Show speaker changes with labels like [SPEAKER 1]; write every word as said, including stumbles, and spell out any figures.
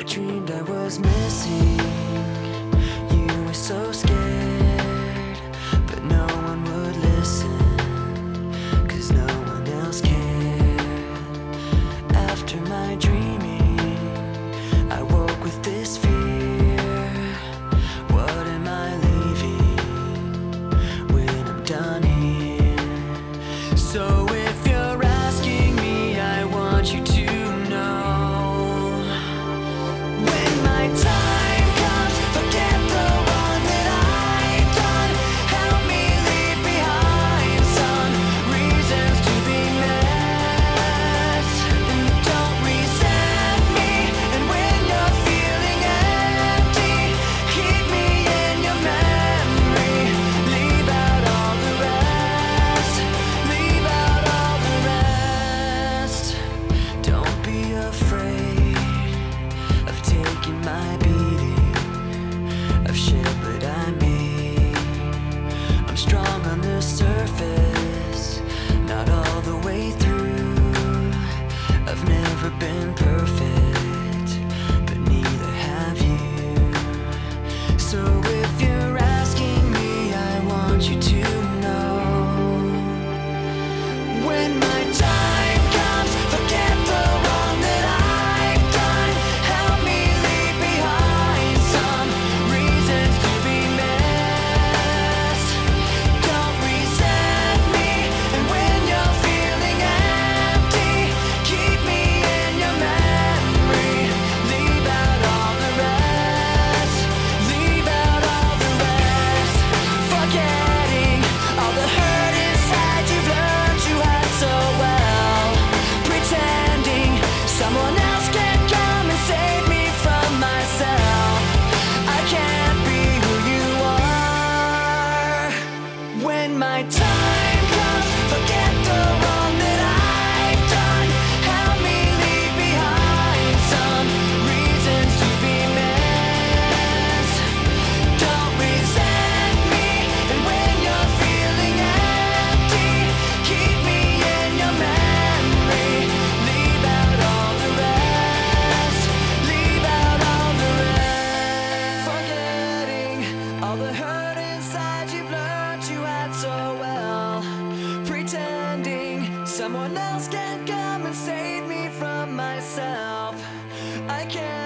[SPEAKER 1] dreamed I was missing. You were so scared, but no one would listen, 'cause no one else cared. After my dreaming, I woke with this fear. What am I leaving when I'm done here? So if you're asking me, I want you to time comes, forget the wrong that I've done. Help me leave behind some reasons to be missed. And don't resent me. And when you're feeling empty, keep me in your memory. Leave out all the rest. Leave out all the rest. Don't be afraid of taking my beating, of shit that I made. I'm strong on the surface, not all the way through. I've never been perfect, but neither have you. So if you're asking me, I want you to know, when my time comes, forget the wrong that I've done. Help me leave behind some reasons to be missed. Don't resent me. And when you're feeling empty, keep me in your memory. Leave out all the rest. Leave out all the rest. Forgetting all the hurt inside you've learned you had so well. Pretending someone else can come and save me from myself. I can't be who you are. When my time comes, forget the wrong that I've done. Help me leave behind some reasons to be missed. Don't resent me. And when you're feeling empty, keep me in your memory. Leave out all the rest. Leave out all the rest. Forgetting all the hurt inside you've learned you had so well. Pretending someone else can come and save me from myself. I can't